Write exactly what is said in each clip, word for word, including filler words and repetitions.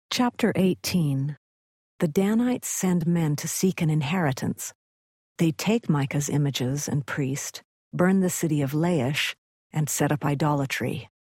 Chapter eighteen. The Danites send men to seek an inheritance. They take Micah's images and priest, burn the city of Laish, and set up idolatry.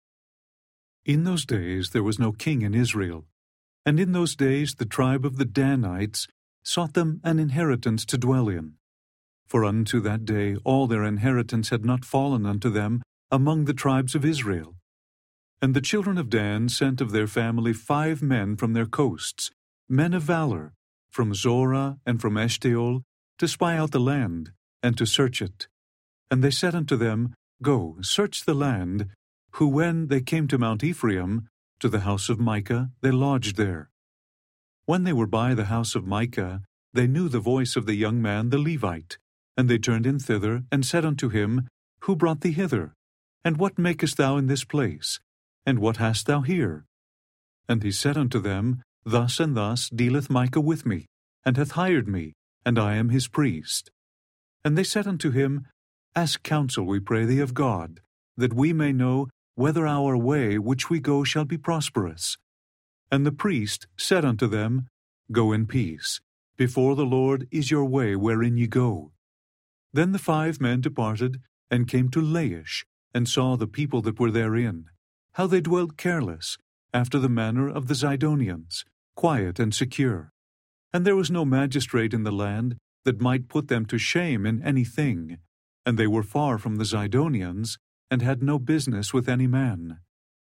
In those days there was no king in Israel, and in those days the tribe of the Danites sought them an inheritance to dwell in. For unto that day all their inheritance had not fallen unto them among the tribes of Israel. And the children of Dan sent of their family five men from their coasts, men of valor, from Zorah and from Eshtaol, to spy out the land, and to search it. And they said unto them, Go, search the land, who when they came to Mount Ephraim, to the house of Micah, they lodged there. When they were by the house of Micah, they knew the voice of the young man the Levite, and they turned in thither, and said unto him, Who brought thee hither? And what makest thou in this place? And what hast thou here? And he said unto them, Thus and thus dealeth Micah with me, and hath hired me, and I am his priest. And they said unto him, Ask counsel, we pray thee, of God, that we may know whether our way which we go shall be prosperous. And the priest said unto them, Go in peace. Before the Lord is your way wherein ye go. Then the five men departed, and came to Laish, and saw the people that were therein, how they dwelt careless, after the manner of the Zidonians, quiet and secure. And there was no magistrate in the land that might put them to shame in any thing, and they were far from the Zidonians, and had no business with any man.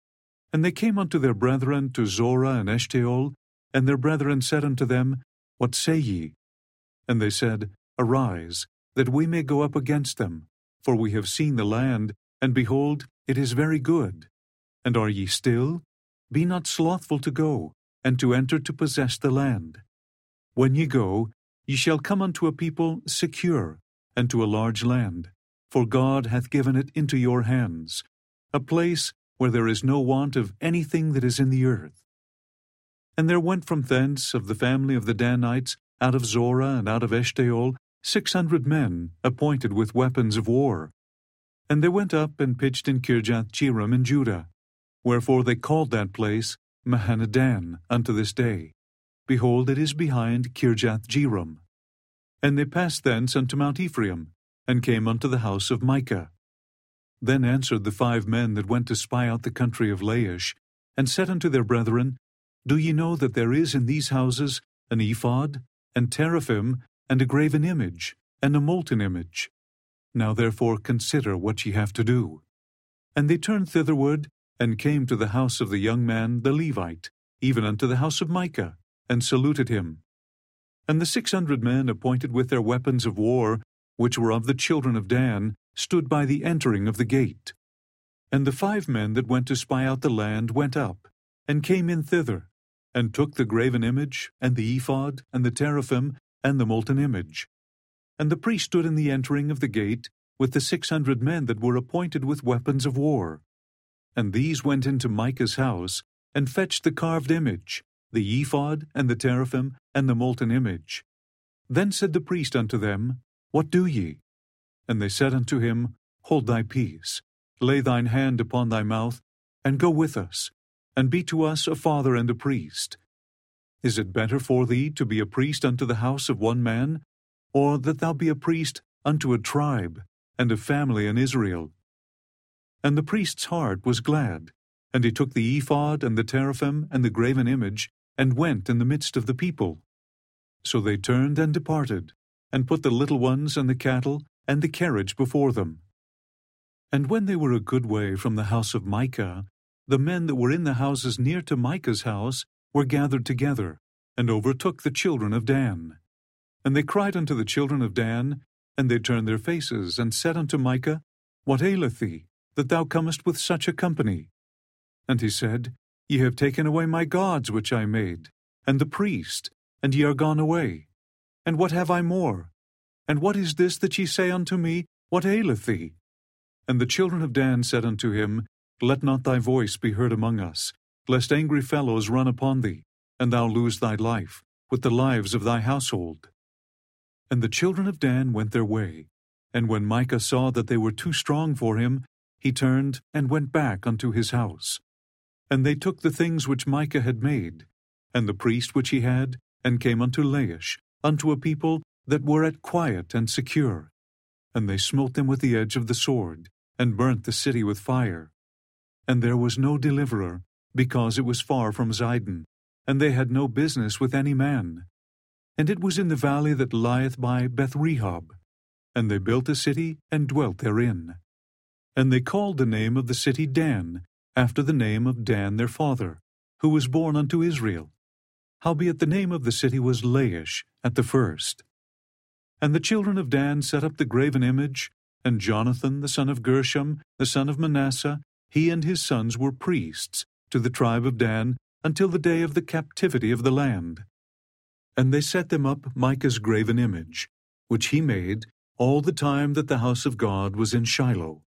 And they came unto their brethren to Zorah and Eshtaol, and their brethren said unto them, What say ye? And they said, Arise, that we may go up against them, for we have seen the land, and behold, it is very good. And are ye still? Be not slothful to go, and to enter to possess the land. When ye go, ye shall come unto a people secure, and to a large land, for God hath given it into your hands, a place where there is no want of anything that is in the earth. And there went from thence of the family of the Danites, out of Zorah and out of Eshtaol, six hundred men, appointed with weapons of war. And they went up and pitched in Kirjath-jearim in Judah. Wherefore they called that place Mahaneh-dan unto this day. Behold, it is behind Kirjath-jearim. And they passed thence unto Mount Ephraim, and came unto the house of Micah. Then answered the five men that went to spy out the country of Laish, and said unto their brethren, Do ye know that there is in these houses an ephod, and teraphim, and a graven image, and a molten image? Now therefore consider what ye have to do. And they turned thitherward, and came to the house of the young man the Levite, even unto the house of Micah, and saluted him. And the six hundred men appointed with their weapons of war, which were of the children of Dan, stood by the entering of the gate. And the five men that went to spy out the land went up, and came in thither, and took the graven image, and the ephod, and the teraphim, and the molten image. And the priest stood in the entering of the gate, with the six hundred men that were appointed with weapons of war. And these went into Micah's house, and fetched the carved image, the ephod, and the teraphim, and the molten image. Then said the priest unto them, What do ye? And they said unto him, Hold thy peace, lay thine hand upon thy mouth, and go with us, and be to us a father and a priest. Is it better for thee to be a priest unto the house of one man, or that thou be a priest unto a tribe, and a family in Israel? And the priest's heart was glad, and he took the ephod and the teraphim and the graven image, and went in the midst of the people. So they turned and departed, and put the little ones and the cattle and the carriage before them. And when they were a good way from the house of Micah, the men that were in the houses near to Micah's house were gathered together, and overtook the children of Dan. And they cried unto the children of Dan, and they turned their faces, and said unto Micah, What aileth thee, that thou comest with such a company? And he said, Ye have taken away my gods which I made, and the priest, and ye are gone away. And what have I more? And what is this that ye say unto me, What aileth thee? And the children of Dan said unto him, Let not thy voice be heard among us, lest angry fellows run upon thee, and thou lose thy life, with the lives of thy household. And the children of Dan went their way, and when Micah saw that they were too strong for him, he turned and went back unto his house. And they took the things which Micah had made, and the priest which he had, and came unto Laish, unto a people that were at quiet and secure. And they smote them with the edge of the sword, and burnt the city with fire. And there was no deliverer, because it was far from Zidon, and they had no business with any man. And it was in the valley that lieth by Beth-rehob. And they built a city, and dwelt therein. And they called the name of the city Dan, after the name of Dan their father, who was born unto Israel. Howbeit the name of the city was Laish at the first. And the children of Dan set up the graven image, and Jonathan the son of Gershom, the son of Manasseh, he and his sons were priests to the tribe of Dan until the day of the captivity of the land. And they set them up Micah's graven image, which he made all the time that the house of God was in Shiloh.